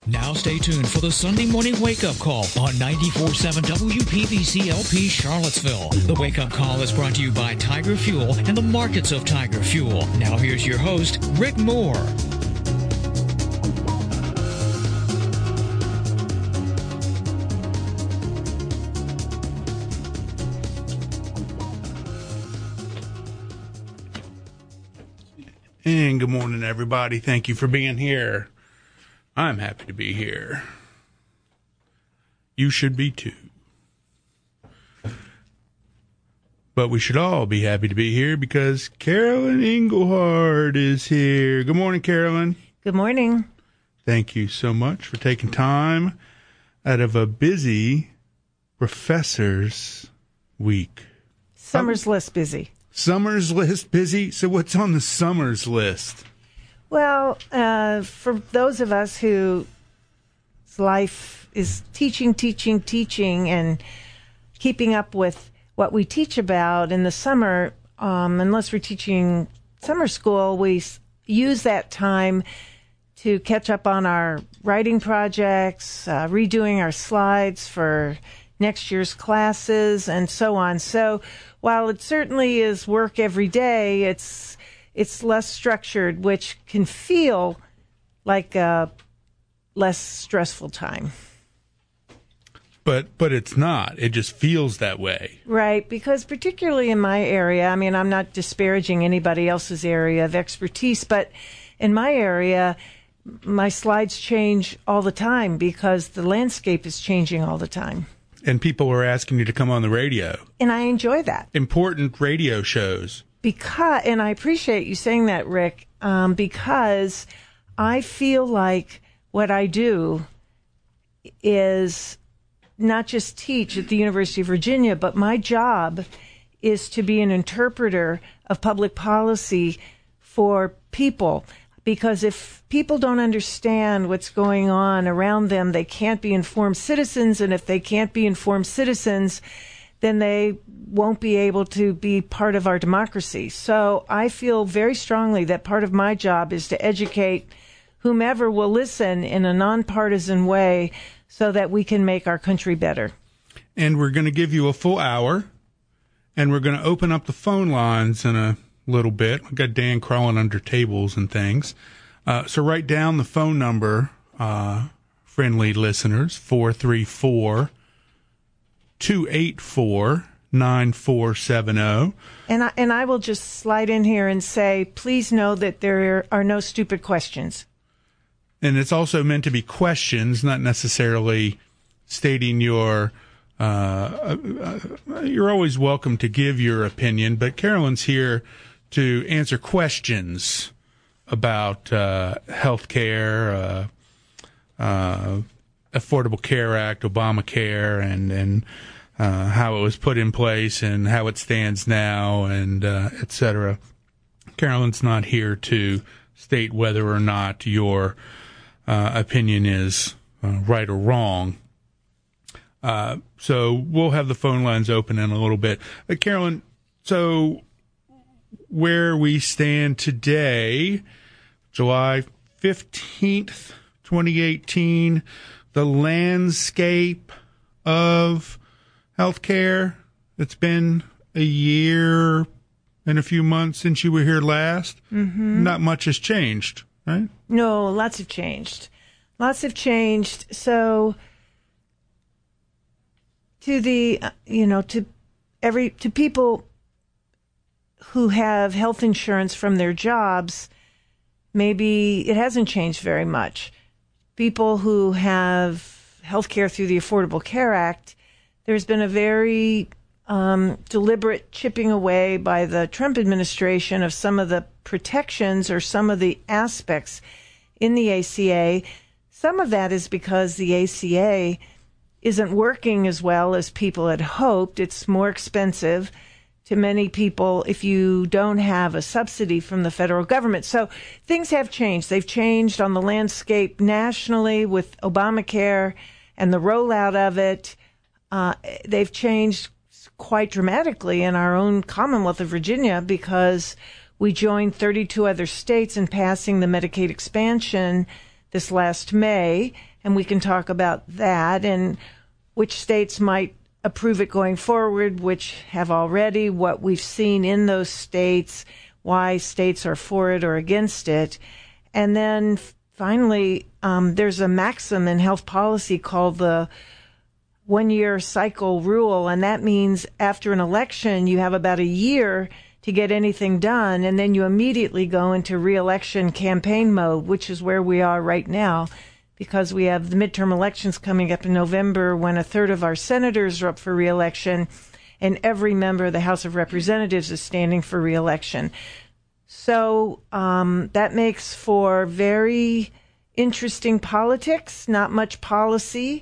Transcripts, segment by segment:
Now stay tuned for the Sunday morning wake-up call on 94.7 WPVC-LP Charlottesville. The wake-up call is brought to you by Tiger Fuel and the markets of Tiger Fuel. Now here's your host, Rick Moore. And good morning, everybody. Thank you for being here. I'm happy to be here. You should be too. But we should all be happy to be here because Carolyn Engelhardt is here. Good morning, Carolyn. Good morning. Thank you so much for taking time out of a busy professor's week. Summer's list busy. Summer's list busy? So what's on the summer's list? Well, for those of us whose life is teaching, and keeping up with what we teach about in the summer, unless we're teaching summer school, we use that time to catch up on our writing projects, redoing our slides for next year's classes, and so on. So while it certainly is work every day, it's less structured, which can feel like a less stressful time. But it's not. It just feels that way. Right, because particularly in my area, I mean, I'm not disparaging anybody else's area of expertise, but in my area, my slides change all the time because the landscape is changing all the time. And people are asking you to come on the radio. And I enjoy that. Important radio shows. And I appreciate you saying that, Rick, because I feel like what I do is not just teach at the University of Virginia, but my job is to be an interpreter of public policy for people. Because if people don't understand what's going on around them, they can't be informed citizens. And if they can't be informed citizens, then they won't be able to be part of our democracy. So I feel very strongly that part of my job is to educate whomever will listen in a nonpartisan way so that we can make our country better. And we're going to give you a full hour, and we're going to open up the phone lines in a little bit. We've got Dan crawling under tables and things. So write down the phone number, friendly listeners, 434-284-9470. And I will just slide in here and say, please know that there are no stupid questions. And it's also meant to be questions, not necessarily stating your you're always welcome to give your opinion, but Carolyn's here to answer questions about health care, Affordable Care Act, Obamacare, and how it was put in place and how it stands now, and et cetera. Carolyn's not here to state whether or not your opinion is right or wrong. So we'll have the phone lines open in a little bit. Carolyn, so where we stand today, July 15th, 2018, the landscape of healthcare. It's been a year and a few months since you were here last. Mm-hmm. Not much has changed, right? No, lots have changed. Lots have changed. So to the, to people who have health insurance from their jobs, maybe it hasn't changed very much. People who have health care through the Affordable Care Act, there's been a very deliberate chipping away by the Trump administration of some of the protections or some of the aspects in the ACA. Some of that is because the ACA isn't working as well as people had hoped. It's more expensive to many people if you don't have a subsidy from the federal government. So things have changed. They've changed on the landscape nationally with Obamacare and the rollout of it. They've changed quite dramatically in our own Commonwealth of Virginia because we joined 32 other states in passing the Medicaid expansion this last May, and we can talk about that and which states might approve it going forward, which have already, what we've seen in those states, why states are for it or against it. And then finally, there's a maxim in health policy called the one-year cycle rule, and that means after an election, you have about a year to get anything done, and then you immediately go into re-election campaign mode, which is where we are right now, because we have the midterm elections coming up in November when a third of our senators are up for re-election, and every member of the House of Representatives is standing for re-election. So that makes for very interesting politics, not much policy,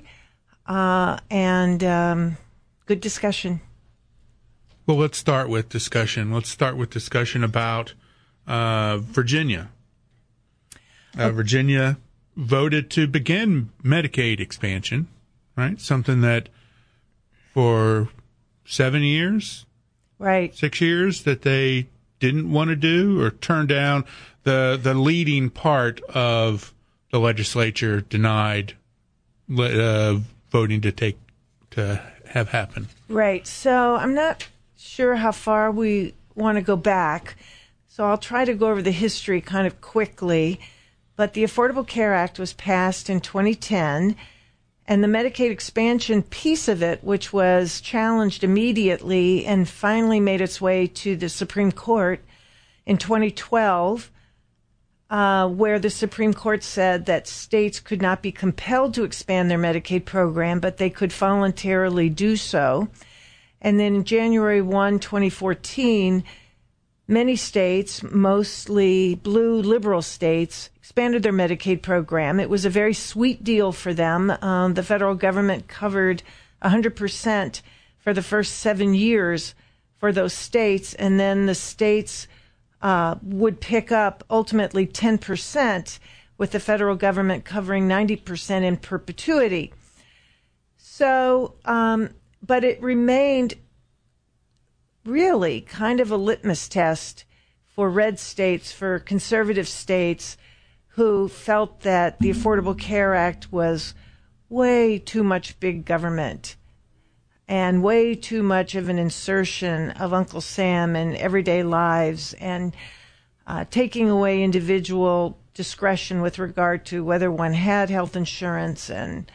and good discussion. Well, let's start with discussion. Let's start with discussion about Virginia. Virginia voted to begin Medicaid expansion, right? Something that for 7 years, right, 6 years, that they didn't want to do or turn down. The leading part of the legislature denied voting to have happen. Right. So I'm not sure how far we want to go back. So I'll try to go over the history kind of quickly. But the Affordable Care Act was passed in 2010, and the Medicaid expansion piece of it, which was challenged immediately and finally made its way to the Supreme Court in 2012, where the Supreme Court said that states could not be compelled to expand their Medicaid program, but they could voluntarily do so. And then January 1, 2014, many states, mostly blue liberal states, expanded their Medicaid program. It was a very sweet deal for them. The federal government covered 100% for the first 7 years for those states, and then the states would pick up ultimately 10%, with the federal government covering 90% in perpetuity. So, but it remained really kind of a litmus test for red states, for conservative states who felt that the Affordable Care Act was way too much big government and way too much of an insertion of Uncle Sam in everyday lives, and taking away individual discretion with regard to whether one had health insurance and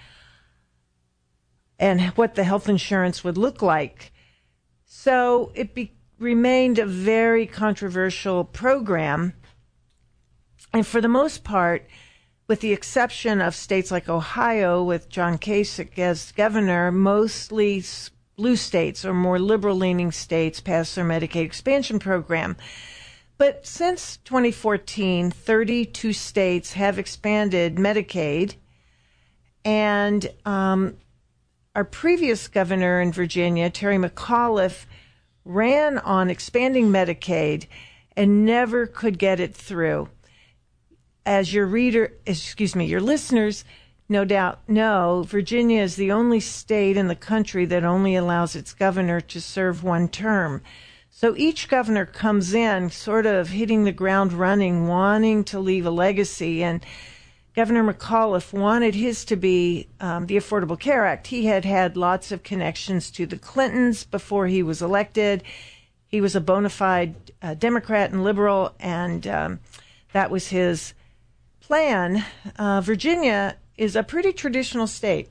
what the health insurance would look like. So it remained a very controversial program. And for the most part, with the exception of states like Ohio with John Kasich as governor, mostly blue states or more liberal-leaning states passed their Medicaid expansion program. But since 2014, 32 states have expanded Medicaid, and our previous governor in Virginia, Terry McAuliffe, ran on expanding Medicaid and never could get it through. As your listeners no doubt know, Virginia is the only state in the country that only allows its governor to serve one term. So each governor comes in sort of hitting the ground running, wanting to leave a legacy. And Governor McAuliffe wanted his to be the Affordable Care Act. He had had lots of connections to the Clintons before he was elected. He was a bona fide Democrat and liberal, and that was his plan. Virginia is a pretty traditional state,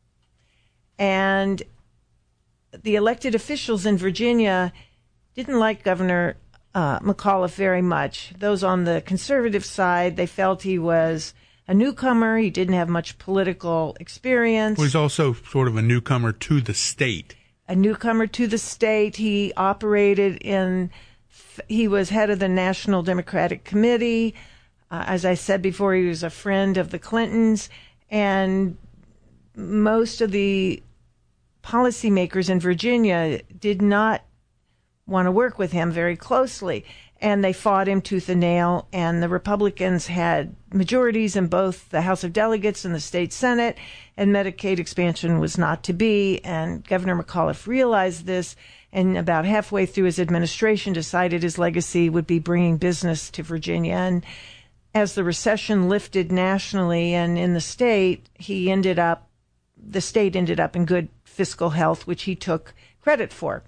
and the elected officials in Virginia didn't like Governor McAuliffe very much. Those on the conservative side, they felt he was a newcomer. He didn't have much political experience. Well, he's also sort of a newcomer to the state. A newcomer to the state. He was head of the National Democratic Committee. As I said before, he was a friend of the Clintons, and most of the policymakers in Virginia did not want to work with him very closely, and they fought him tooth and nail, and the Republicans had majorities in both the House of Delegates and the state Senate, and Medicaid expansion was not to be, and Governor McAuliffe realized this, and about halfway through his administration decided his legacy would be bringing business to Virginia, as the recession lifted nationally and in the state, the state ended up in good fiscal health, which he took credit for.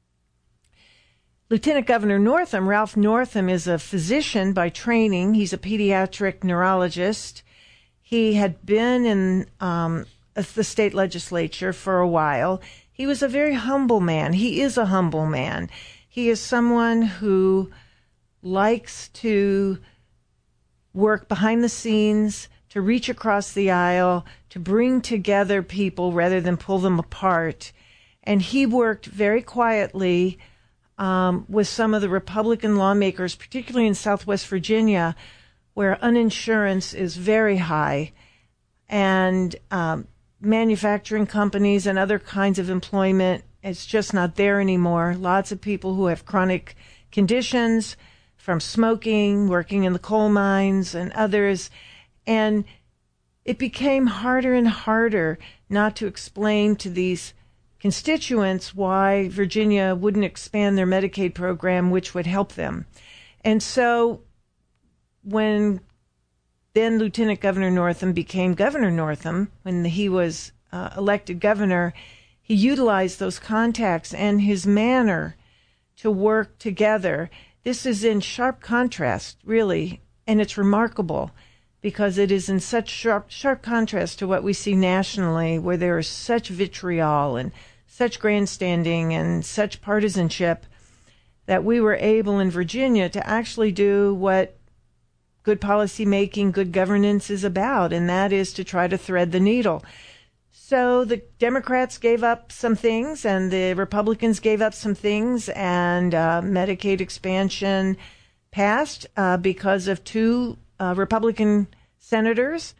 Lieutenant Governor Northam, Ralph Northam, is a physician by training. He's a pediatric neurologist. He had been in the state legislature for a while. He was a very humble man. He is a humble man. He is someone who likes to work behind the scenes, to reach across the aisle, to bring together people rather than pull them apart. And he worked very quietly with some of the Republican lawmakers, particularly in Southwest Virginia, where uninsurance is very high, and manufacturing companies and other kinds of employment, it's just not there anymore. Lots of people who have chronic conditions from smoking, working in the coal mines, and others. And it became harder and harder not to explain to these constituents why Virginia wouldn't expand their Medicaid program, which would help them. And so when then Lieutenant Governor Northam became Governor Northam, when he was elected governor, he utilized those contacts and his manner to work together. This is in sharp contrast, really, and it's remarkable because it is in such sharp contrast to what we see nationally, where there is such vitriol and such grandstanding and such partisanship, that we were able in Virginia to actually do what good policy making, good governance is about, and that is to try to thread the needle. So the Democrats gave up some things and the Republicans gave up some things, and Medicaid expansion passed because of two Republican senators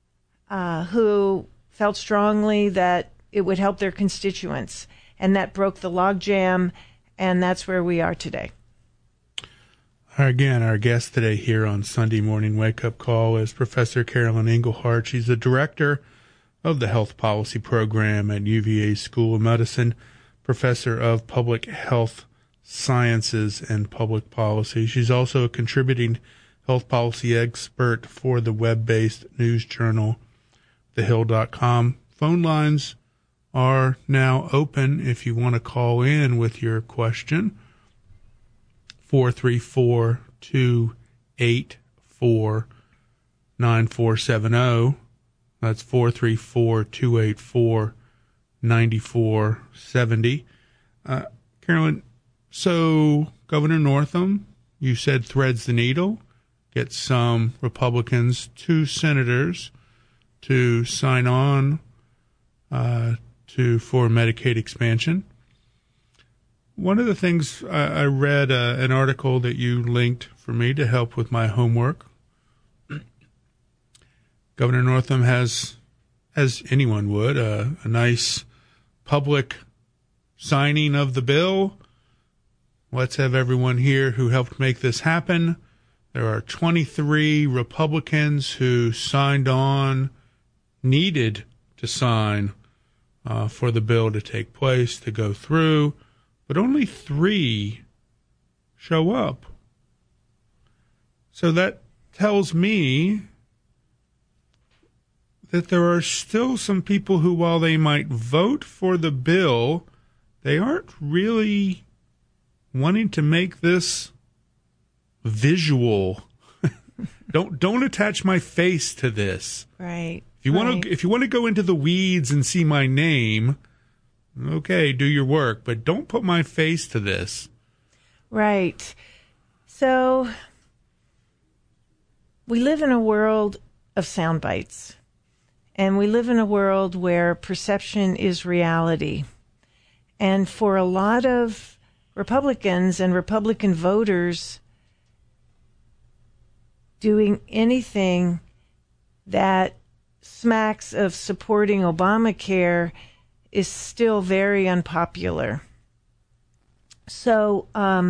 who felt strongly that it would help their constituents, and that broke the logjam, and that's where we are today. Again, our guest today here on Sunday Morning Wake Up Call is Professor Carolyn Engelhardt. She's the director of the Health Policy Program at UVA School of Medicine, professor of Public Health Sciences and Public Policy. She's also a contributing health policy expert for the web-based news journal, thehill.com. Phone lines are now open if you want to call in with your question. 434-284-9470. That's 434-284-9470. Carolyn, so Governor Northam, you said threads the needle, gets some Republicans, 2 senators, to sign on for Medicaid expansion. One of the things I read an article that you linked for me to help with my homework. Governor Northam has, as anyone would, a nice public signing of the bill. Let's have everyone here who helped make this happen. There are 23 Republicans who signed on, needed to sign for the bill to take place, to go through, but only 3 show up. So that tells me that there are still some people who, while they might vote for the bill, they aren't really wanting to make this visual. Don't attach my face to this. Right. If you want to go into the weeds and see my name, okay, do your work, but don't put my face to this. Right. So we live in a world of sound bites, and we live in a world where perception is reality. And for a lot of Republicans and Republican voters, doing anything that smacks of supporting Obamacare is still very unpopular. So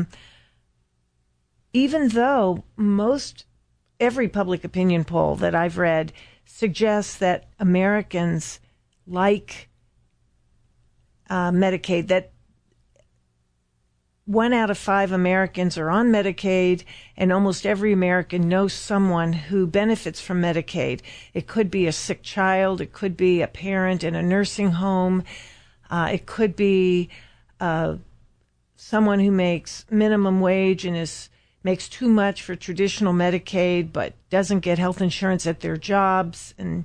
even though every public opinion poll that I've read suggests that Americans like Medicaid, that 1 out of 5 Americans are on Medicaid, and almost every American knows someone who benefits from Medicaid. It could be a sick child. It could be a parent in a nursing home. It could be someone who makes minimum wage and makes too much for traditional Medicaid but doesn't get health insurance at their jobs and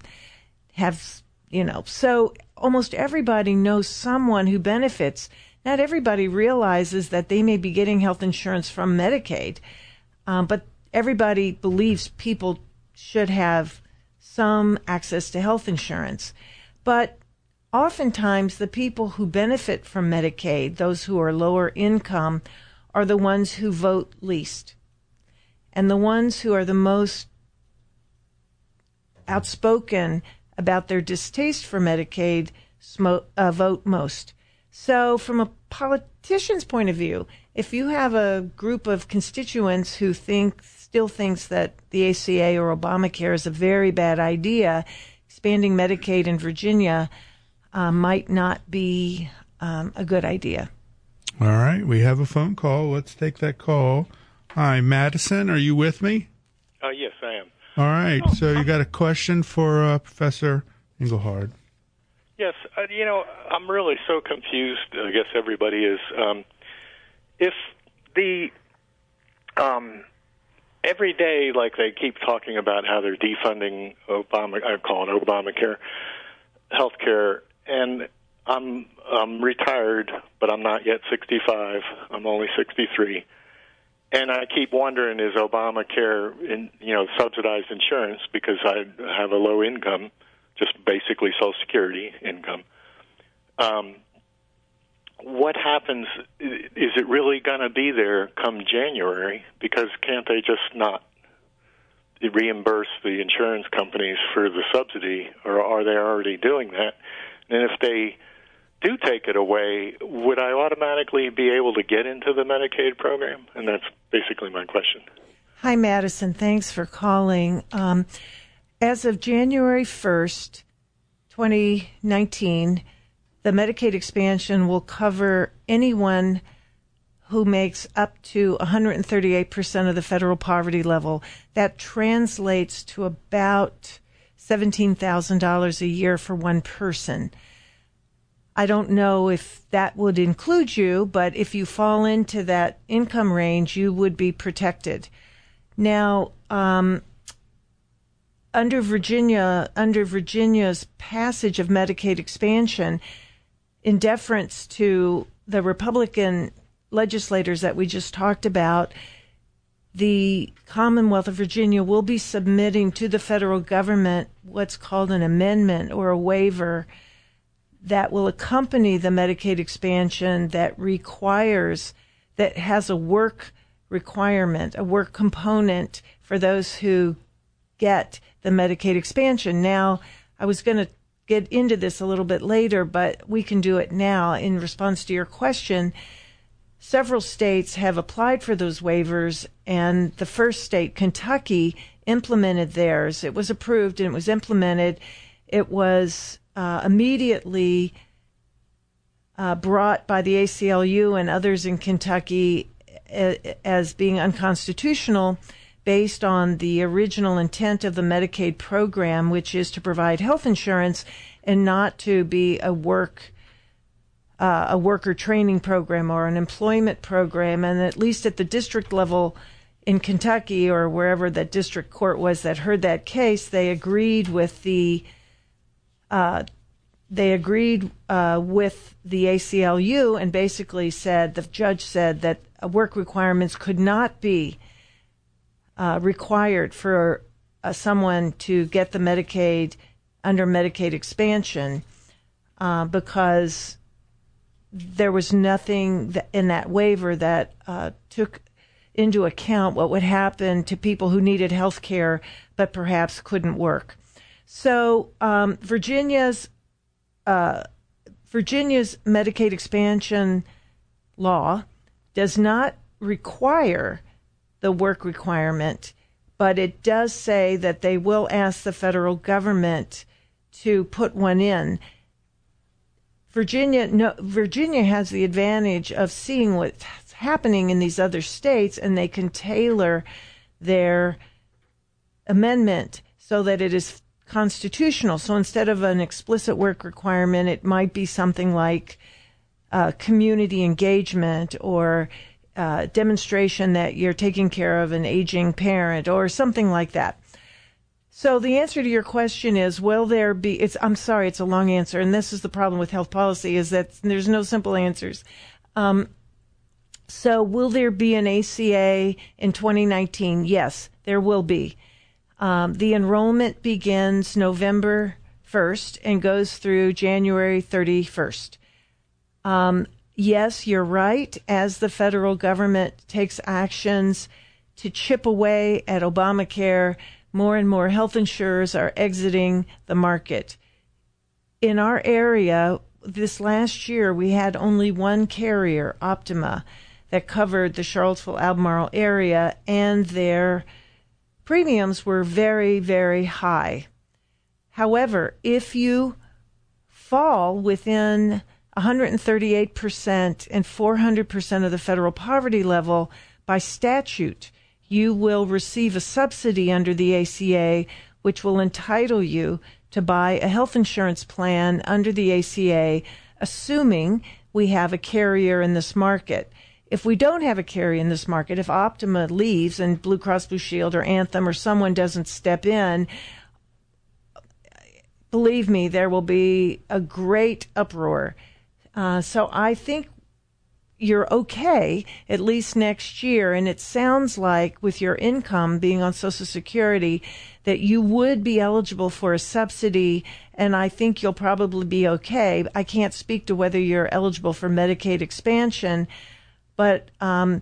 so almost everybody knows someone who benefits. Not everybody realizes that they may be getting health insurance from Medicaid, but everybody believes people should have some access to health insurance. But oftentimes the people who benefit from Medicaid, those who are lower income, are the ones who vote least. And the ones who are the most outspoken about their distaste for Medicaid vote most. So from a politician's point of view, if you have a group of constituents who still thinks that the ACA or Obamacare is a very bad idea, expanding Medicaid in Virginia might not be a good idea. All right, we have a phone call. Let's take that call. Hi, Madison, are you with me? Yes, I am. All right, so you got a question for Professor Engelhard. Yes, I'm really so confused. I guess everybody is. If the every day, like they keep talking about how they're defunding I call it Obamacare, healthcare, and I'm retired, but I'm not yet 65. I'm only 63. And I keep wondering, is Obamacare, subsidized insurance because I have a low income, just basically Social Security income? What happens? Is it really going to be there come January? Because can't they just not reimburse the insurance companies for the subsidy, or are they already doing that? And if they do take it away, would I automatically be able to get into the Medicaid program? And that's basically my question. Hi, Madison. Thanks for calling. As of January 1st, 2019, the Medicaid expansion will cover anyone who makes up to 138% of the federal poverty level. That translates to about $17,000 a year for one person. I don't know if that would include you, but if you fall into that income range, you would be protected. Now, under Virginia's passage of Medicaid expansion, in deference to the Republican legislators that we just talked about, the Commonwealth of Virginia will be submitting to the federal government what's called an amendment or a waiver that will accompany the Medicaid expansion that has a work requirement, a work component for those who get the Medicaid expansion. Now, I was going to get into this a little bit later, but we can do it now. In response to your question, several states have applied for those waivers, and the first state, Kentucky, implemented theirs. It was approved and it was implemented. It was immediately brought by the ACLU and others in Kentucky as being unconstitutional based on the original intent of the Medicaid program, which is to provide health insurance and not to be a worker training program or an employment program. And at least at the district level in Kentucky, or wherever that district court was that heard that case, they agreed with the ACLU and basically said, the judge said that work requirements could not be required for someone to get the Medicaid under Medicaid expansion because there was nothing in that waiver that took into account what would happen to people who needed health care but perhaps couldn't work. So Virginia's Medicaid expansion law does not require the work requirement, but it does say that they will ask the federal government to put one in. Virginia has the advantage of seeing what's happening in these other states, and they can tailor their amendment so that it is constitutional. So instead of an explicit work requirement, it might be something like community engagement or demonstration that you're taking care of an aging parent or something like that. So the answer to your question is, will there be, I'm sorry, it's a long answer, and this is the problem with health policy, is that there's no simple answers. So will there be an ACA in 2019? Yes, there will be. The enrollment begins November 1st and goes through January 31st. Yes, you're right. As the federal government takes actions to chip away at Obamacare, more and more health insurers are exiting the market. In our area, this last year, we had only one carrier, Optima, that covered the Charlottesville-Albemarle area, and their premiums were very, very high. However, if you fall within 138% and 400% of the federal poverty level by statute, you will receive a subsidy under the ACA, which will entitle you to buy a health insurance plan under the ACA, assuming we have a carrier in this market. If we don't have a carrier in this market, if Optima leaves and Blue Cross Blue Shield or Anthem or someone doesn't step in, believe me, there will be a great uproar. So I think you're okay at least next year, and it sounds like with your income being on Social Security that you would be eligible for a subsidy, and I think you'll probably be okay. I can't speak to whether you're eligible for Medicaid expansion, but the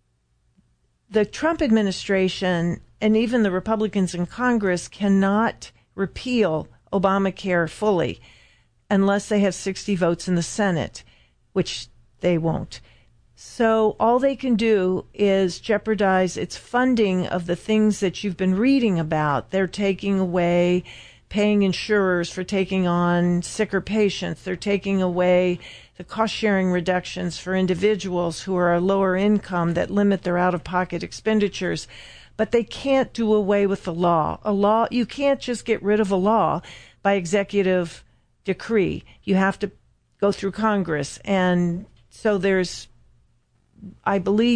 Trump administration and even the Republicans in Congress cannot repeal Obamacare fully unless they have 60 votes in the Senate, which they won't. So all they can do is jeopardize its funding of the things that you've been reading about. They're taking away paying insurers for taking on sicker patients. They're taking away the cost-sharing reductions for individuals who are lower income that limit their out-of-pocket expenditures. But they can't do away with the law. You can't just get rid of a law by executive decree. You have to go through Congress. And so I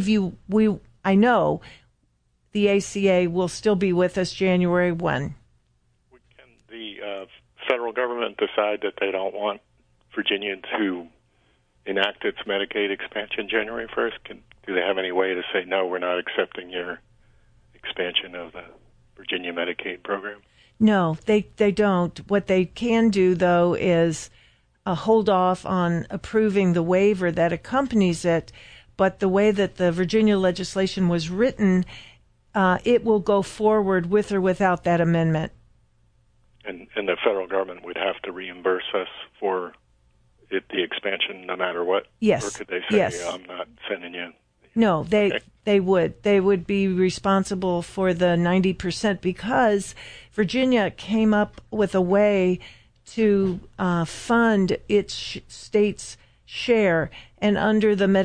know the ACA will still be with us January 1. Can the federal government decide that they don't want Virginia to enact its Medicaid expansion January 1st? Do they have any way to say, no, we're not accepting your expansion of the Virginia Medicaid program? No, they don't. What they can do, though, is hold off on approving the waiver that accompanies it. But the way that the Virginia legislation was written, it will go forward with or without that amendment. And the federal government would have to reimburse us for the expansion no matter what? Yes. Or could they say, yes. I'm not sending you? No, they would. They would be responsible for the 90% because Virginia came up with a way to fund its state's share, and under the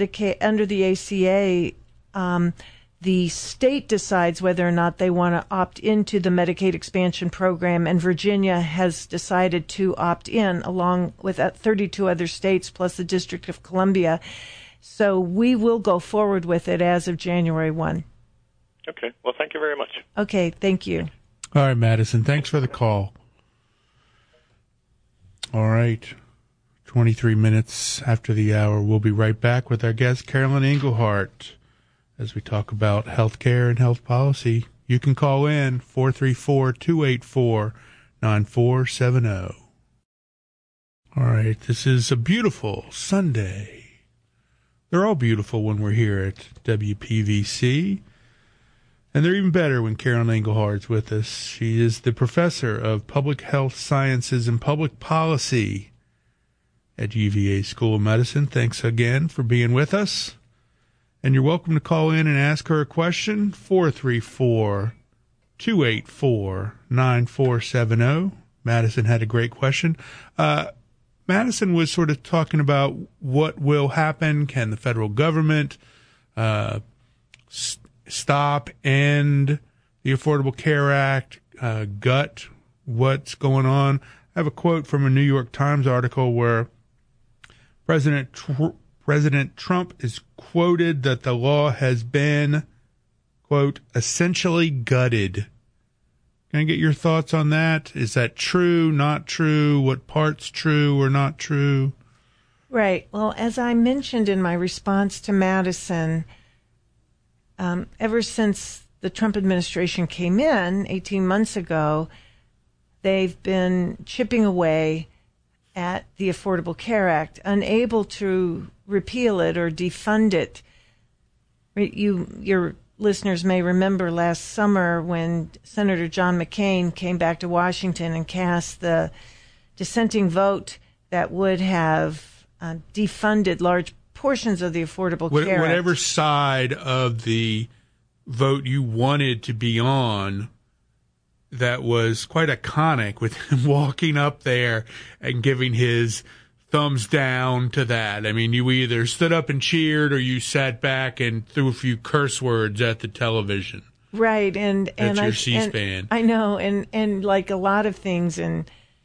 ACA, the state decides whether or not they want to opt into the Medicaid expansion program, and Virginia has decided to opt in along with 32 other states plus the District of Columbia. So we will go forward with it as of January 1. Okay. Well, thank you very much. Okay. Thank you. All right, Madison. Thanks for the call. All right. 23 minutes after the hour, we'll be right back with our guest, Carolyn Engelhardt, as we talk about health care and health policy. You can call in 434-284-9470. All right. This is a beautiful Sunday. They're all beautiful when we're here at WPVC, and they're even better when Carolyn Engelhardt's with us. She is the professor of public health sciences and public policy at UVA School of Medicine. Thanks again for being with us, and you're welcome to call in and ask her a question, 434-284-9470. Madison had a great question. Madison was sort of talking about what will happen. Can the federal government stop, end the Affordable Care Act, gut what's going on. I have a quote from a New York Times article where President Trump is quoted that the law has been, quote, essentially gutted. Can I get your thoughts on that? Is that true, not true? What part's true or not true? Right. Well, as I mentioned in my response to Madison, ever since the Trump administration came in 18 months ago, they've been chipping away at the Affordable Care Act, unable to repeal it or defund it. Your listeners may remember last summer when Senator John McCain came back to Washington and cast the dissenting vote that would have defunded large portions of the Affordable Care Act. Whatever side of the vote you wanted to be on, that was quite iconic with him walking up there and giving his thumbs down to that. I mean, you either stood up and cheered or you sat back and threw a few curse words at the television. Right, and your C-SPAN. I know, and like a lot of things in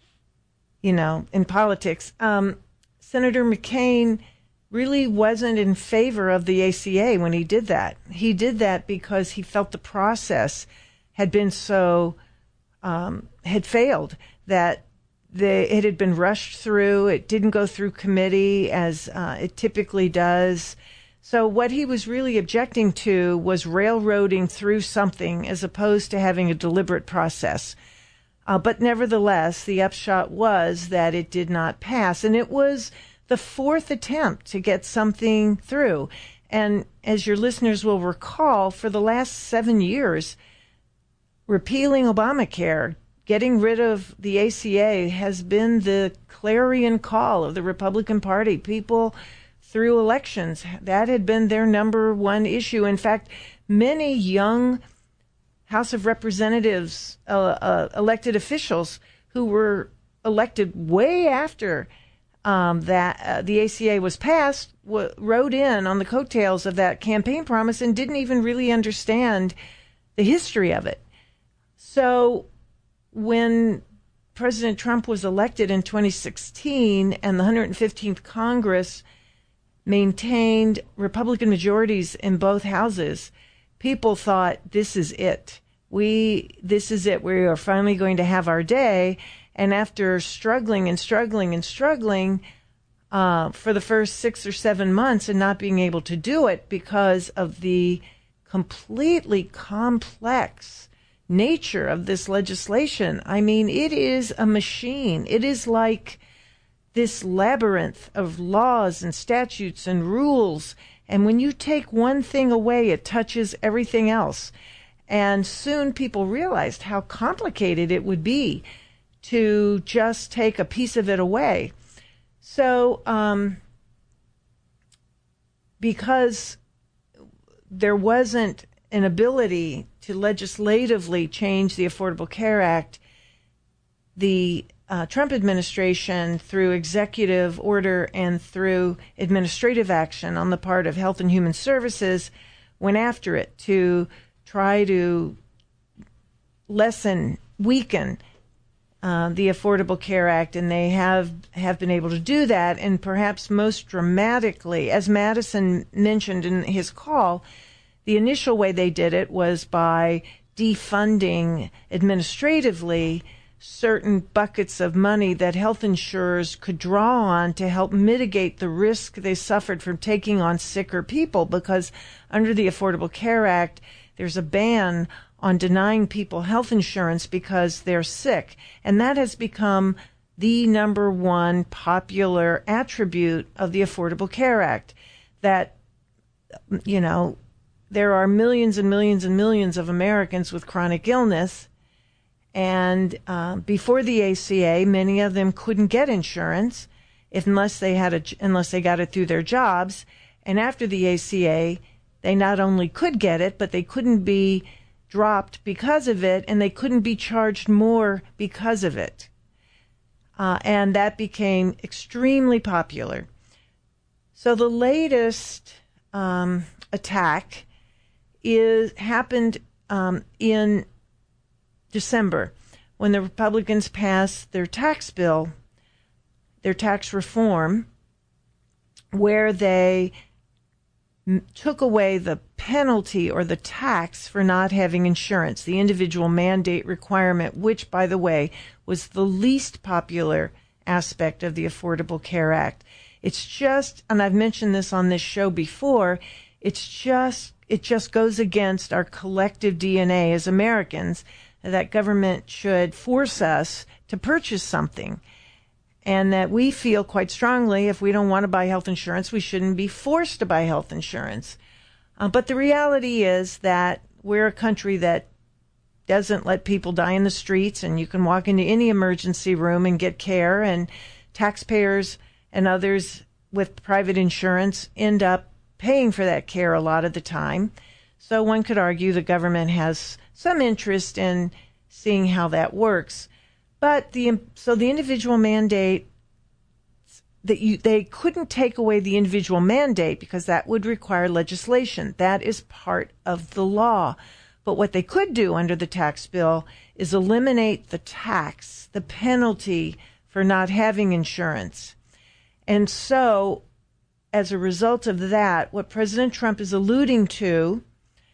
politics, Senator McCain really wasn't in favor of the ACA when he did that. He did that because he felt the process had been so had failed, that it had been rushed through. It didn't go through committee as it typically does. So what he was really objecting to was railroading through something as opposed to having a deliberate process. But nevertheless, the upshot was that it did not pass. And it was the fourth attempt to get something through. And as your listeners will recall, for the last 7 years, repealing Obamacare, getting rid of the ACA, has been the clarion call of the Republican Party. People, through elections, that had been their number one issue. In fact, many young House of Representatives, elected officials who were elected way after the ACA was passed, wrote in on the coattails of that campaign promise and didn't even really understand the history of it. So when President Trump was elected in 2016 and the 115th Congress maintained Republican majorities in both houses, people thought, this is it. This is it. We are finally going to have our day. And after struggling for the first 6 or 7 months and not being able to do it because of the completely complex nature of this legislation. I mean, it is a machine. It is like this labyrinth of laws and statutes and rules. And when you take one thing away, it touches everything else. And soon people realized how complicated it would be to just take a piece of it away. So, because there wasn't an ability to legislatively change the Affordable Care Act, the Trump administration, through executive order and through administrative action on the part of Health and Human Services, went after it to try to weaken the Affordable Care Act, and they have been able to do that. And perhaps most dramatically, as Madison mentioned in his call, the initial way they did it was by defunding administratively certain buckets of money that health insurers could draw on to help mitigate the risk they suffered from taking on sicker people, because under the Affordable Care Act, there's a ban on denying people health insurance because they're sick. And that has become the number one popular attribute of the Affordable Care Act, that, there are millions and millions and millions of Americans with chronic illness. And before the ACA, many of them couldn't get insurance unless they got it through their jobs. And after the ACA, they not only could get it, but they couldn't be dropped because of it, and they couldn't be charged more because of it. And that became extremely popular. So the latest attack happened in December when the Republicans passed their tax bill, their tax reform, where they took away the penalty or the tax for not having insurance, the individual mandate requirement, which, by the way, was the least popular aspect of the Affordable Care Act. It's just, and I've mentioned this on this show before, it just goes against our collective DNA as Americans that government should force us to purchase something. And that we feel quite strongly if we don't want to buy health insurance, we shouldn't be forced to buy health insurance. But the reality is that we're a country that doesn't let people die in the streets, and you can walk into any emergency room and get care, and taxpayers and others with private insurance end up paying for that care a lot of the time. So one could argue the government has some interest in seeing how that works. But the individual mandate, they couldn't take away the individual mandate because that would require legislation. That is part of the law. But what they could do under the tax bill is eliminate the tax, the penalty for not having insurance. And so, as a result of that, what President Trump is alluding to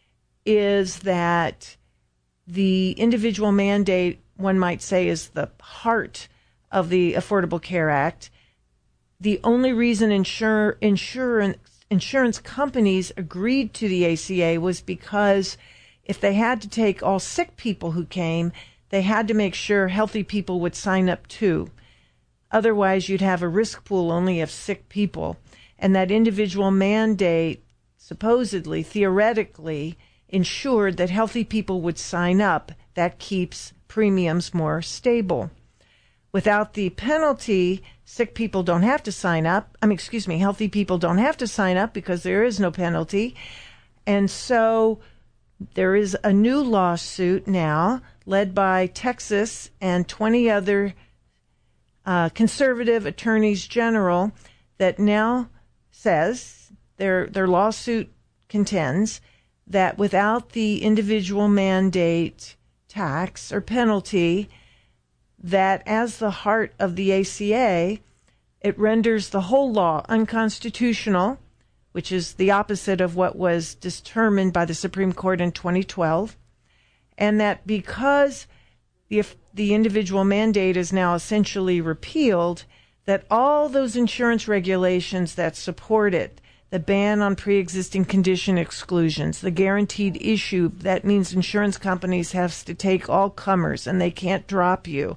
is that the individual mandate, one might say, is the heart of the Affordable Care Act. The only reason insurance companies agreed to the ACA was because if they had to take all sick people who came, they had to make sure healthy people would sign up too. Otherwise, you'd have a risk pool only of sick people. And that individual mandate supposedly, theoretically, ensured that healthy people would sign up. That keeps premiums more stable. Without the penalty, sick people don't have to sign up. Healthy people don't have to sign up because there is no penalty. And so there is a new lawsuit now led by Texas and 20 other conservative attorneys general that now says their lawsuit contends that without the individual mandate tax or penalty, that as the heart of the ACA, it renders the whole law unconstitutional, which is the opposite of what was determined by the Supreme Court in 2012, and that because the individual mandate is now essentially repealed, that all those insurance regulations that support it, the ban on pre-existing condition exclusions, the guaranteed issue, that means insurance companies have to take all comers and they can't drop you.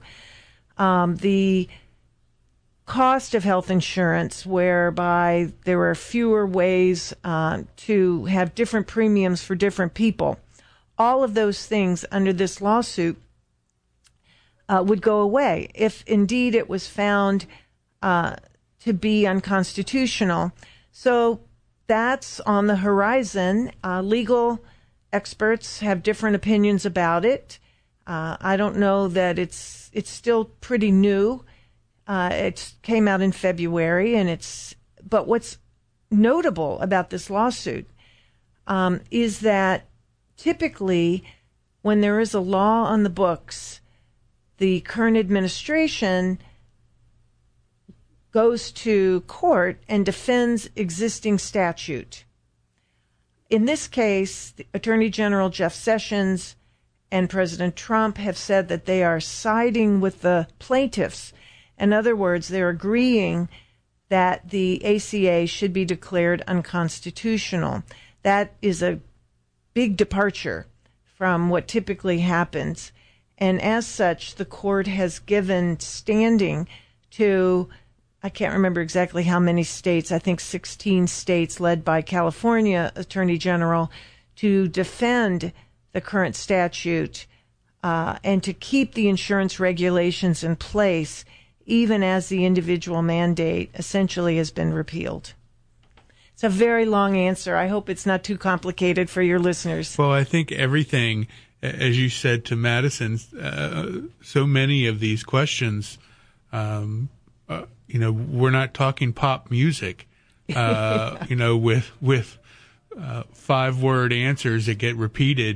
The cost of health insurance, whereby there are fewer ways to have different premiums for different people. All of those things under this lawsuit would go away if indeed it was found to be unconstitutional. So that's on the horizon. Legal experts have different opinions about it. I don't know that it's still pretty new. It came out in February, but what's notable about this lawsuit is that typically when there is a law on the books, the current administration goes to court and defends existing statute. In this case, the Attorney General Jeff Sessions and President Trump have said that they are siding with the plaintiffs. In other words, they're agreeing that the ACA should be declared unconstitutional. That is a big departure from what typically happens. And as such, the court has given standing to, I can't remember exactly how many states, I think 16 states led by California Attorney General, to defend the current statute and to keep the insurance regulations in place even as the individual mandate essentially has been repealed. It's a very long answer. I hope it's not too complicated for your listeners. Well, I think everything, as you said to Madison, so many of these questions, we're not talking pop music, with 5-word answers that get repeated.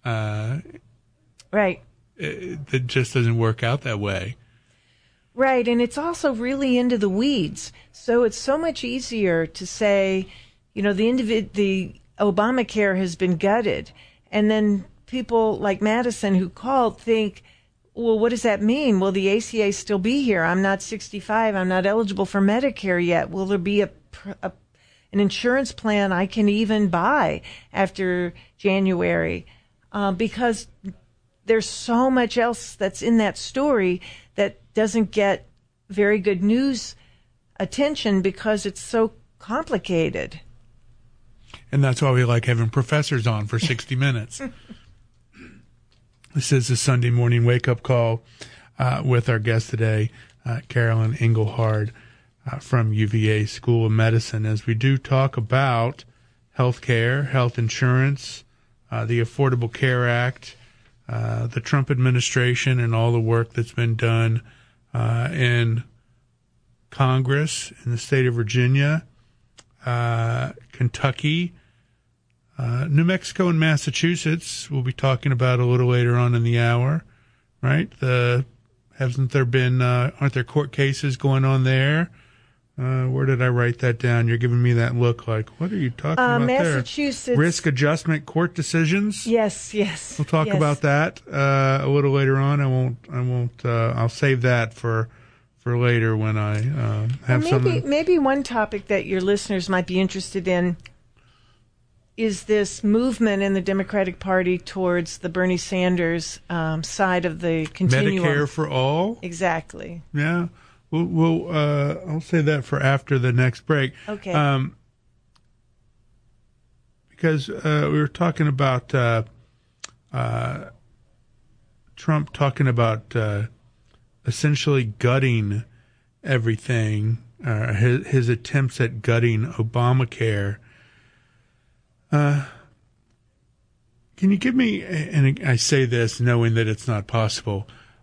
Right. That just doesn't work out that way. Right, and it's also really into the weeds. So it's so much easier to say, you know, the Obamacare has been gutted, and then people like Madison who called think, well, what does that mean? Will the ACA still be here? I'm not 65. I'm not eligible for Medicare yet. Will there be an insurance plan I can even buy after January? Because there's so much else that's in that story that doesn't get very good news attention because it's so complicated. And that's why we like having professors on for 60 minutes. This is the Sunday morning wake-up call with our guest today, Carolyn Engelhard from UVA School of Medicine, as we do talk about health care, health insurance, the Affordable Care Act, the Trump administration and all the work that's been done in Congress, in the state of Virginia, Kentucky, New Mexico, and Massachusetts. We'll be talking about a little later on in the hour, right? Aren't there court cases going on there? Where did I write that down? You're giving me that look like, what are you talking about Massachusetts. there? Risk adjustment court decisions? Yes. We'll talk about that a little later on. I'll save that for later when I have some. Maybe one topic that your listeners might be interested in is this movement in the Democratic Party towards the Bernie Sanders side of the continuum. Medicare for all? Exactly. Yeah. I'll say that for after the next break. Okay. Because we were talking about Trump talking about essentially gutting everything, his attempts at gutting Obamacare. Can you give me, and I say this knowing that it's not possible,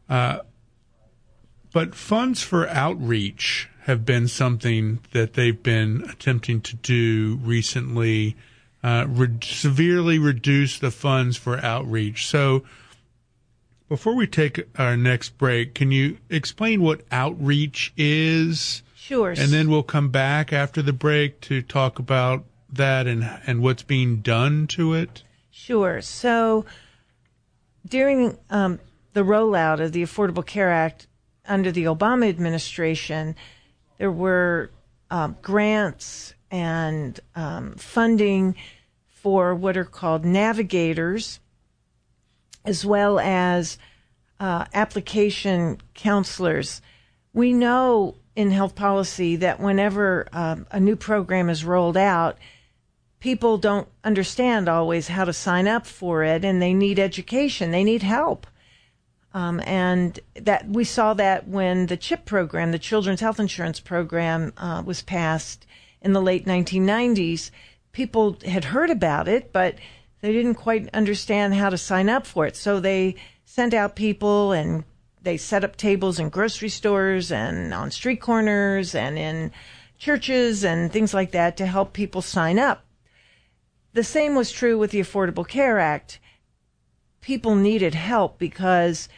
but funds for outreach have been something that they've been attempting to do recently, severely reduce the funds for outreach. So before we take our next break, can you explain what outreach is? Sure. And then we'll come back after the break to talk about that and what's being done to it? Sure. So during the rollout of the Affordable Care Act under the Obama administration, there were grants and funding for what are called navigators, as well as application counselors. We know in health policy that whenever a new program is rolled out, people don't understand always how to sign up for it, and they need education. They need help. And that we saw that when the CHIP program, the Children's Health Insurance Program, was passed in the late 1990s. People had heard about it, but they didn't quite understand how to sign up for it. So they sent out people, and they set up tables in grocery stores and on street corners and in churches and things like that to help people sign up. The same was true with the Affordable Care Act. People needed help because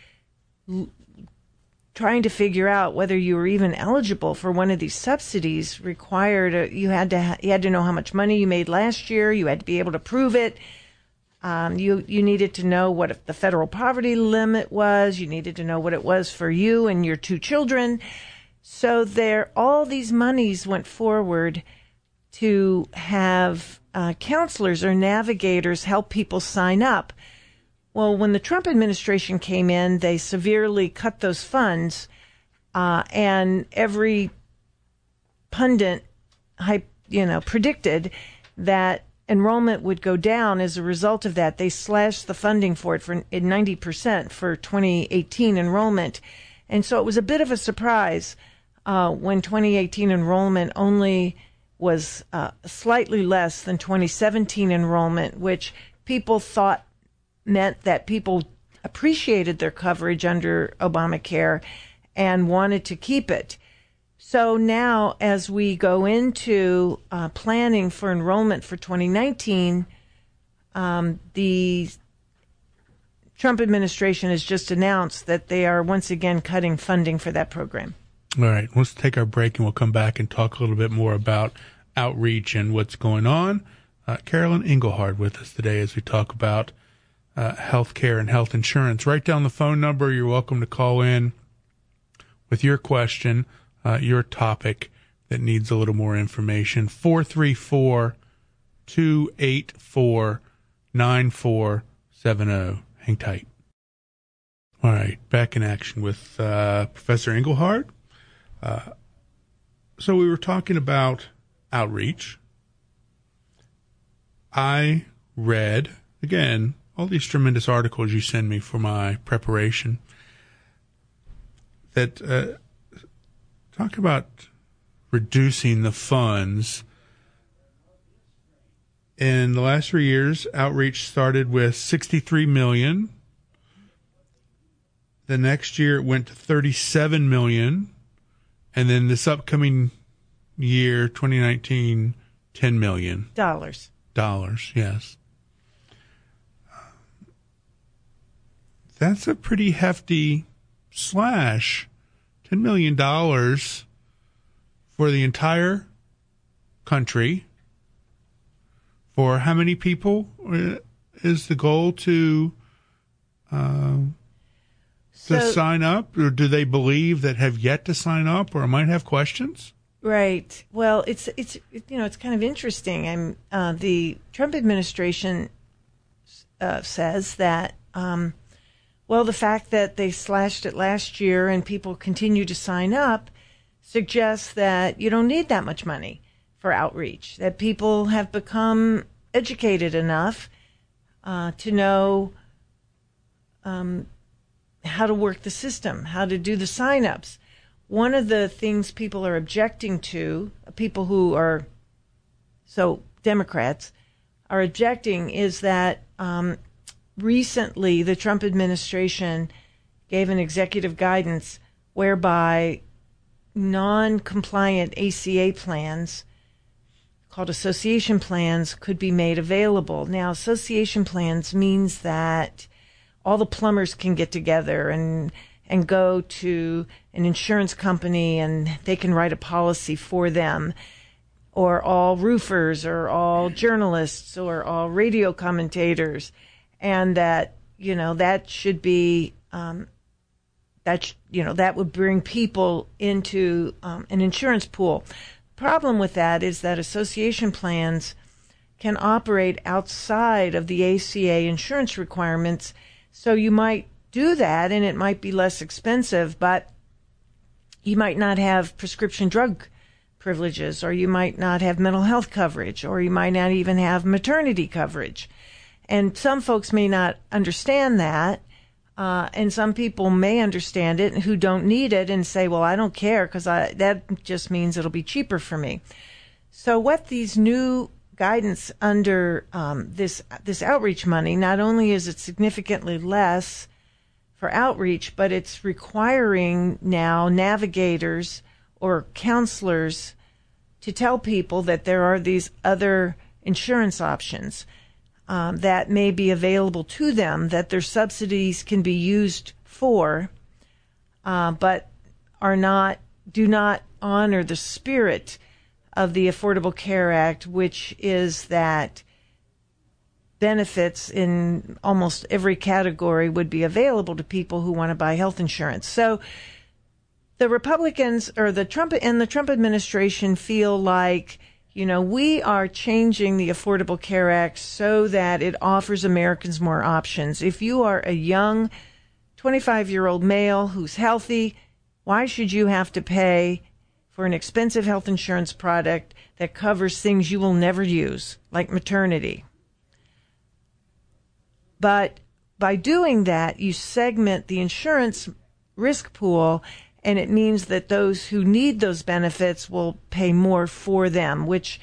trying to figure out whether you were even eligible for one of these subsidies required you had to know how much money you made last year. You had to be able to prove it. You needed to know what the federal poverty limit was. You needed to know what it was for you and your 2 children. So all these monies went forward to have counselors or navigators help people sign up. Well, when the Trump administration came in, they severely cut those funds, and every pundit, predicted that enrollment would go down as a result of that. They slashed the funding for it for 90% for 2018 enrollment, and so it was a bit of a surprise when 2018 enrollment only was slightly less than 2017 enrollment, which people thought meant that people appreciated their coverage under Obamacare and wanted to keep it. So now, as we go into planning for enrollment for 2019, the Trump administration has just announced that they are once again cutting funding for that program. All right, let's take our break and we'll come back and talk a little bit more about outreach and what's going on. Carolyn Engelhard with us today as we talk about health care and health insurance. Write down the phone number. You're welcome to call in with your question, your topic that needs a little more information. 434-284-9470. Hang tight. All right, back in action with Professor Engelhard. So we were talking about outreach. I read, again, all these tremendous articles you send me for my preparation that talk about reducing the funds. In the last 3 years, outreach started with $63 million. The next year it went to $37 million. And then this upcoming year, 2019, $10 million. Dollars, yes. That's a pretty hefty slash. $10 million for the entire country. For how many people is the goal to sign up? Or do they believe that have yet to sign up or might have questions? Right. Well, it's kind of interesting. The Trump administration says that the fact that they slashed it last year and people continue to sign up suggests that you don't need that much money for outreach, that people have become educated enough to know how to work the system, how to do the sign-ups. One of the things people are objecting to, people who are, Democrats, are objecting is that recently the Trump administration gave an executive guidance whereby non-compliant ACA plans called association plans could be made available. Now, association plans means that all the plumbers can get together and go to an insurance company and they can write a policy for them, or all roofers or all journalists or all radio commentators, and that, that should be that would bring people into an insurance pool. Problem with that is that association plans can operate outside of the ACA insurance requirements. So you might do that and it might be less expensive, but you might not have prescription drug privileges, or you might not have mental health coverage, or you might not even have maternity coverage. And some folks may not understand that. And some people may understand it who don't need it and say, well, I don't care because that just means it'll be cheaper for me. So what these new guidance under this outreach money, not only is it significantly less for outreach, but it's requiring now navigators or counselors to tell people that there are these other insurance options that may be available to them, that their subsidies can be used for, but do not honor the spirit of the Affordable Care Act, which is that benefits in almost every category would be available to people who want to buy health insurance. So the Republicans or the Trump administration feel like, we are changing the Affordable Care Act so that it offers Americans more options. If you are a young 25-year-old male who's healthy, why should you have to pay for an expensive health insurance product that covers things you will never use, like maternity? But by doing that, you segment the insurance risk pool, and it means that those who need those benefits will pay more for them, which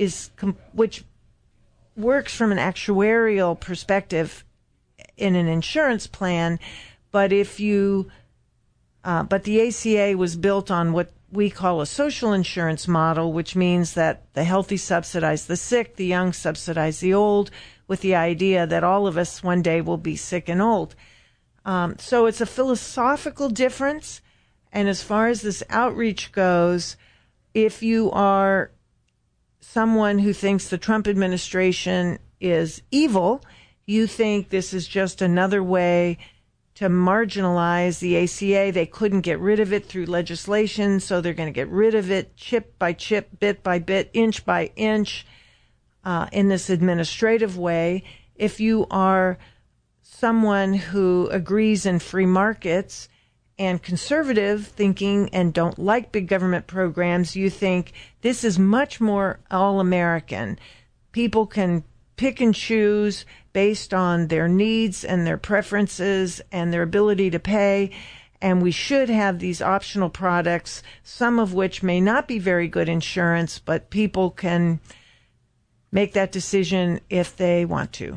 works from an actuarial perspective in an insurance plan. But but the ACA was built on what we call a social insurance model, which means that the healthy subsidize the sick, the young subsidize the old, with the idea that all of us one day will be sick and old. So it's a philosophical difference. And as far as this outreach goes, if you are someone who thinks the Trump administration is evil, you think this is just another way to marginalize the ACA. They couldn't get rid of it through legislation, so they're going to get rid of it chip by chip, bit by bit, inch by inch, in this administrative way. If you are someone who agrees in free markets and conservative thinking and don't like big government programs, you think this is much more all-American. People can pick and choose based on their needs and their preferences and their ability to pay, and we should have these optional products, some of which may not be very good insurance, but people can make that decision if they want to.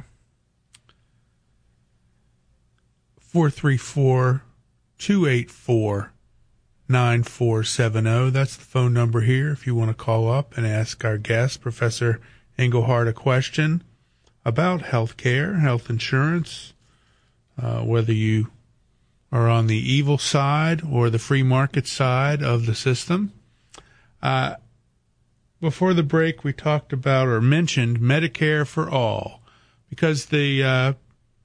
434-284-9470. That's the phone number here if you want to call up and ask our guest, Professor Engelhardt, a question about health care, health insurance, whether you are on the evil side or the free market side of the system. Before the break, we talked about or mentioned Medicare for all, because the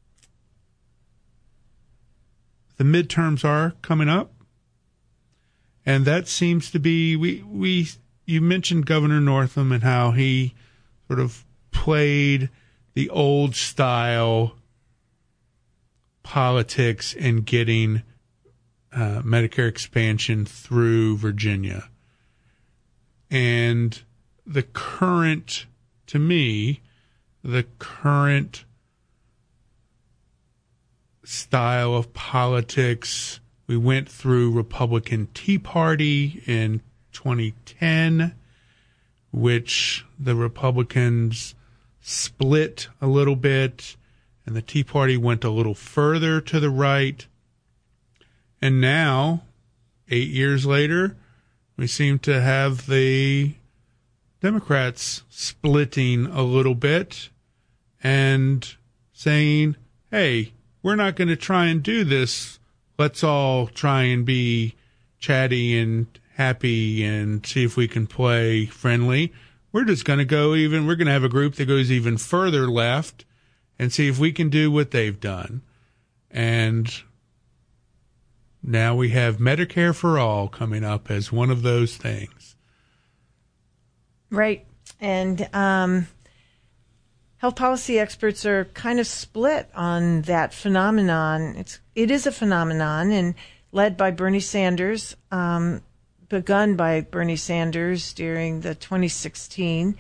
midterms are coming up, and that seems to be you mentioned Governor Northam and how he sort of played the old style politics in getting Medicare expansion through Virginia. And the current style of politics, we went through Republican Tea Party in 2010, which the Republicans split a little bit, and the Tea Party went a little further to the right. And now, 8 years later, we seem to have the Democrats splitting a little bit and saying, hey, we're not going to try and do this. Let's all try and be chatty and happy and see if we can play friendly. We're just going to we're going to have a group that goes even further left and see if we can do what they've done. And now we have Medicare for all coming up as one of those things. Right. And health policy experts are kind of split on that phenomenon. It is a phenomenon, and led by Bernie Sanders, begun by Bernie Sanders during the 2016,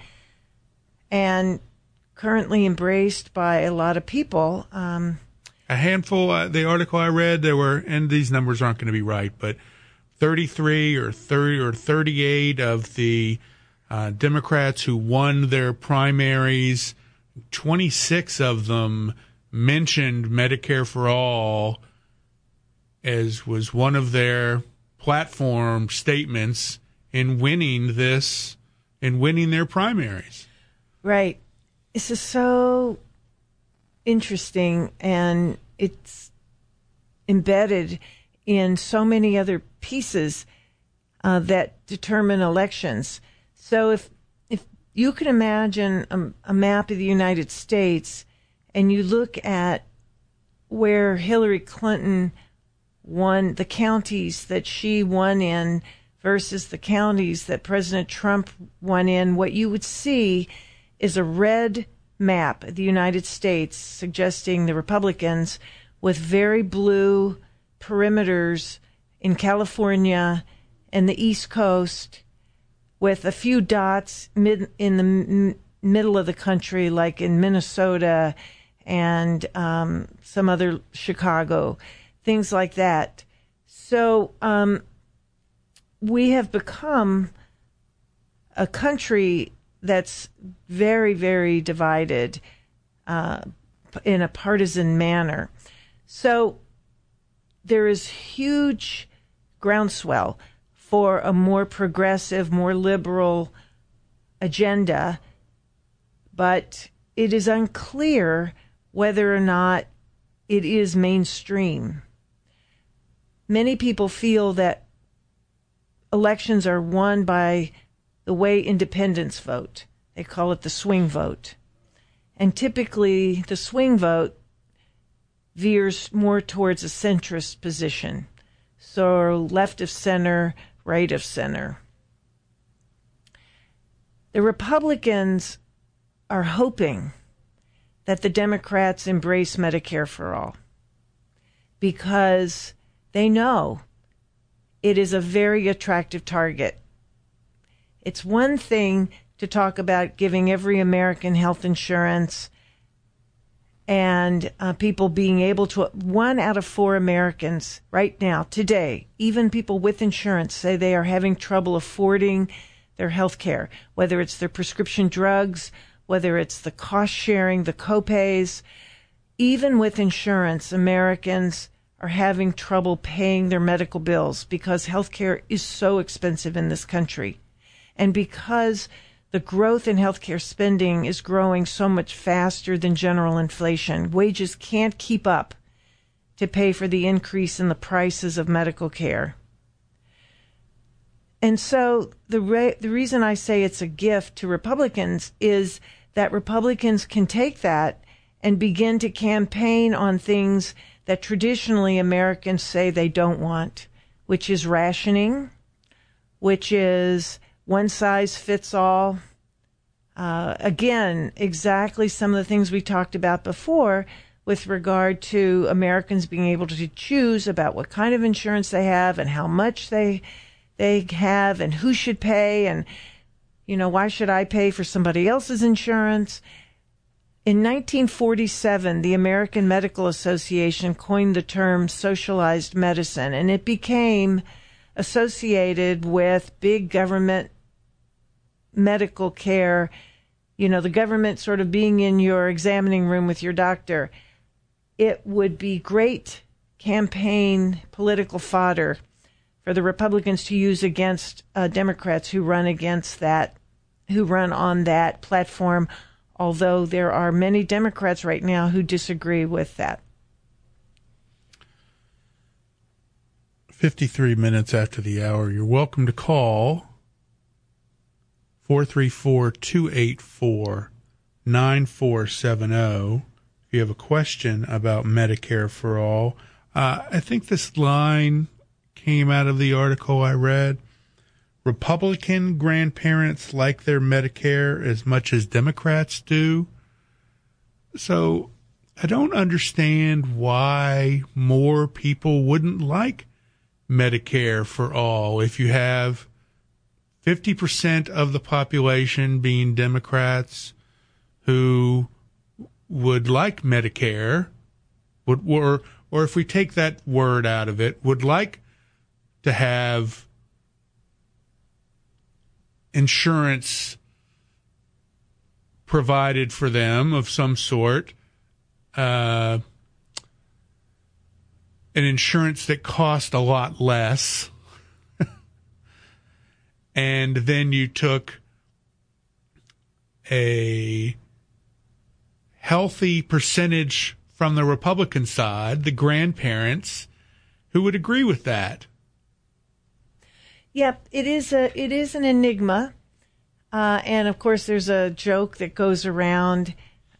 and currently embraced by a lot of people. A handful, the article I read, there were, and these numbers aren't going to be right, but 33 or 30 or 38 of the Democrats who won their primaries, 26 of them mentioned Medicare for all as was one of their platform statements in winning their primaries. Right. This is so interesting, and it's embedded in so many other pieces that determine elections. So if you can imagine a map of the United States, and you look at where Hillary Clinton won, the counties that she won in versus the counties that President Trump won in, what you would see is a red map of the United States suggesting the Republicans, with very blue perimeters in California and the East Coast, with a few dots in the middle of the country, like in Minnesota and some other Chicago, things like that. So we have become a country that's very, very divided in a partisan manner. So there is huge groundswell for a more progressive, more liberal agenda, but it is unclear whether or not it is mainstream. Many people feel that elections are won by the way independents vote. They call it the swing vote. And typically, the swing vote veers more towards a centrist position. So left of center, right of center. The Republicans are hoping that the Democrats embrace Medicare for all because they know it is a very attractive target. It's one thing to talk about giving every American health insurance and people being able to, 1 out of 4 Americans right now, today, even people with insurance say they are having trouble affording their health care, whether it's their prescription drugs, whether it's the cost sharing, the copays. Even with insurance, Americans are having trouble paying their medical bills because health care is so expensive in this country. And because the growth in healthcare spending is growing so much faster than general inflation, wages can't keep up to pay for the increase in the prices of medical care. And so the reason I say it's a gift to Republicans is that Republicans can take that and begin to campaign on things that traditionally Americans say they don't want, which is rationing, which is one size fits all. Again, exactly some of the things we talked about before with regard to Americans being able to choose about what kind of insurance they have and how much they have and who should pay and, why should I pay for somebody else's insurance? In 1947, the American Medical Association coined the term socialized medicine, and it became associated with big government medical care, the government sort of being in your examining room with your doctor. It would be great campaign political fodder for the Republicans to use against Democrats who run on that platform, although there are many Democrats right now who disagree with that. 53 minutes after the hour. You're welcome to call 434-284-9470 if you have a question about Medicare for all. I think this line came out of the article I read. Republican grandparents like their Medicare as much as Democrats do. So I don't understand why more people wouldn't like Medicare for all. If you have 50% of the population being Democrats who would like Medicare, or if we take that word out of it, would like to have insurance provided for them of some sort, an insurance that cost a lot less, and then you took a healthy percentage from the Republican side, the grandparents, who would agree with that. Yep, it is an enigma, and of course there's a joke that goes around,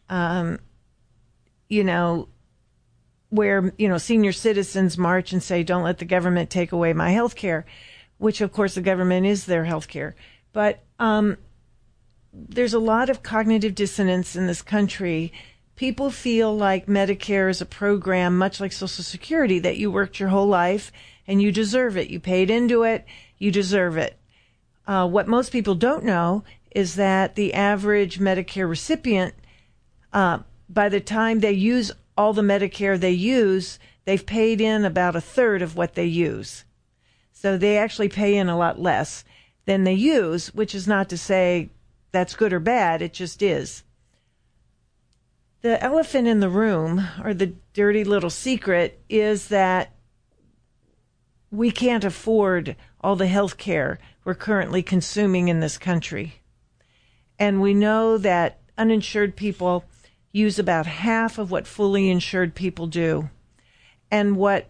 where senior citizens march and say, "Don't let the government take away my health care," which of course the government is their health care. But there's a lot of cognitive dissonance in this country. People feel like Medicare is a program, much like Social Security, that you worked your whole life and you deserve it. You paid into it. You deserve it. What most people don't know is that the average Medicare recipient, by the time they use all the Medicare they use, they've paid in about a third of what they use. So they actually pay in a lot less than they use, which is not to say that's good or bad. It just is. The elephant in the room, or the dirty little secret, is that we can't afford all the health care we're currently consuming in this country. And we know that uninsured people use about half of what fully insured people do. And what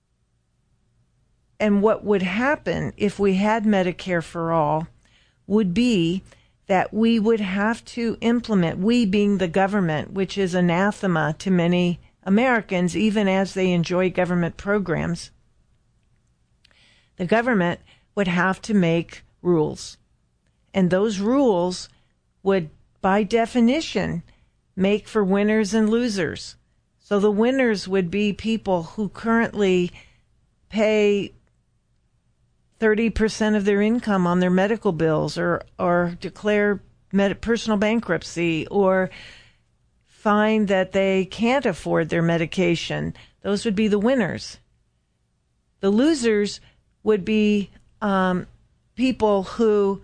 would happen if we had Medicare for all would be that we would have to implement, we being the government, which is anathema to many Americans, even as they enjoy government programs, the government would have to make rules. And those rules would, by definition, make for winners and losers. So the winners would be people who currently pay 30% of their income on their medical bills, or declare personal bankruptcy, or find that they can't afford their medication. Those would be the winners. The losers would be people who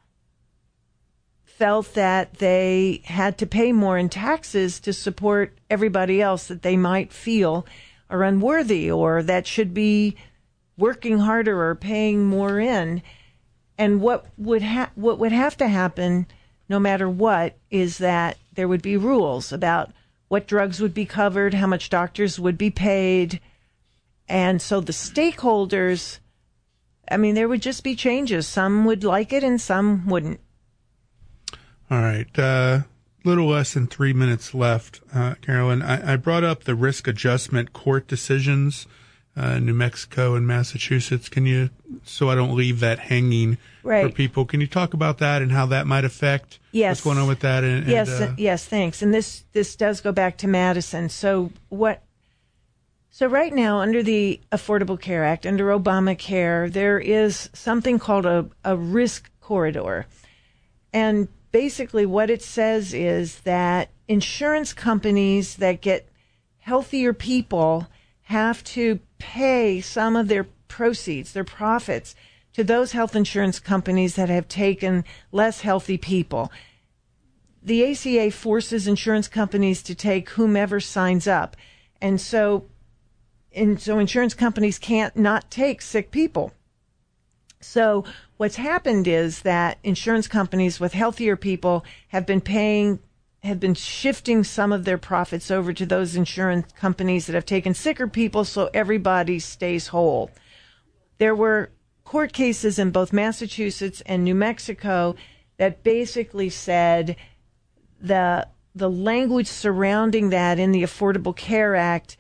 felt that they had to pay more in taxes to support everybody else that they might feel are unworthy, or that should be working harder or paying more in. And what would have to happen, no matter what, is that there would be rules about what drugs would be covered, how much doctors would be paid. And so the stakeholders, I mean, there would just be changes. Some would like it and some wouldn't. All right. Little less than 3 minutes left. Carolyn, I brought up the risk adjustment court decisions, New Mexico and Massachusetts. Can you, so I don't leave that hanging for people, can you talk about that and how that might affect what's going on with that? Yes, thanks. And this does go back to Madison. So right now, under the Affordable Care Act, under Obamacare, there is something called a risk corridor. And basically what it says is that insurance companies that get healthier people have to pay some of their proceeds, their profits, to those health insurance companies that have taken less healthy people. The ACA forces insurance companies to take whomever signs up. And so insurance companies can't not take sick people. So what's happened is that insurance companies with healthier people have been shifting some of their profits over to those insurance companies that have taken sicker people, so everybody stays whole. There were court cases in both Massachusetts and New Mexico that basically said the language surrounding that in the Affordable Care Act,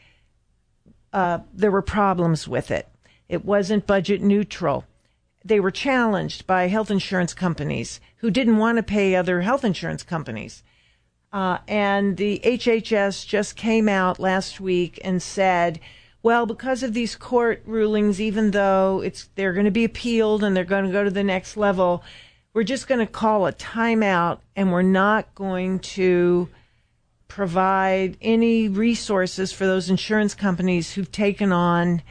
there were problems with it. It wasn't budget neutral. They were challenged by health insurance companies who didn't want to pay other health insurance companies. And the HHS just came out last week and said, well, because of these court rulings, even though they're going to be appealed and they're going to go to the next level, we're just going to call a timeout, and we're not going to provide any resources for those insurance companies who've taken on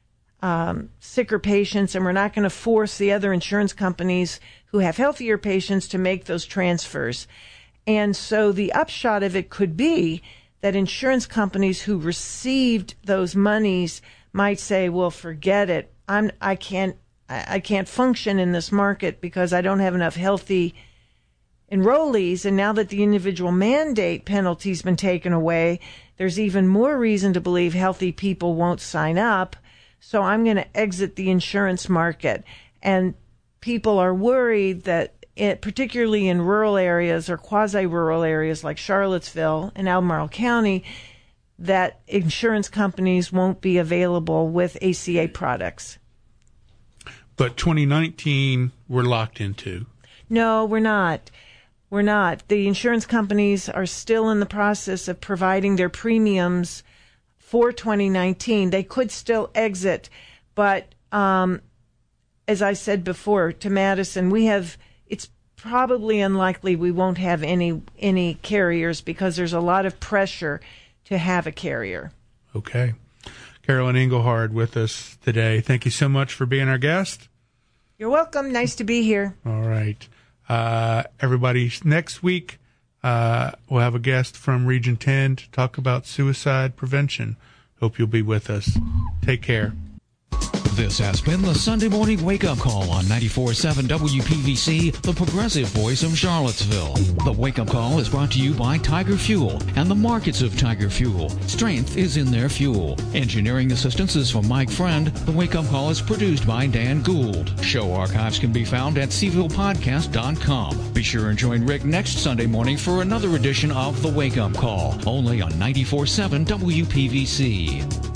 sicker patients, and we're not going to force the other insurance companies who have healthier patients to make those transfers. And so the upshot of it could be that insurance companies who received those monies might say, well, forget it. I can't function in this market because I don't have enough healthy enrollees. And now that the individual mandate penalty's been taken away, there's even more reason to believe healthy people won't sign up. So I'm going to exit the insurance market. And people are worried that particularly in rural areas or quasi-rural areas like Charlottesville and Albemarle County, that insurance companies won't be available with ACA products. But 2019, we're locked into. No, we're not. We're not. The insurance companies are still in the process of providing their premiums for 2019. They could still exit, but as I said before to Madison, it's probably unlikely we won't have any carriers because there's a lot of pressure to have a carrier. Okay. Carolyn Engelhard with us today. Thank you so much for being our guest. You're welcome. Nice to be here. All right. Everybody, next week we'll have a guest from Region 10 to talk about suicide prevention. Hope you'll be with us. Take care. This has been the Sunday Morning Wake Up Call on 94.7 WPVC, the progressive voice of Charlottesville. The Wake Up Call is brought to you by Tiger Fuel and the markets of Tiger Fuel. Strength is in their fuel. Engineering assistance is from Mike Friend. The Wake Up Call is produced by Dan Gould. Show archives can be found at cvillepodcast.com. Be sure and join Rick next Sunday morning for another edition of the Wake Up Call, only on 94.7 WPVC.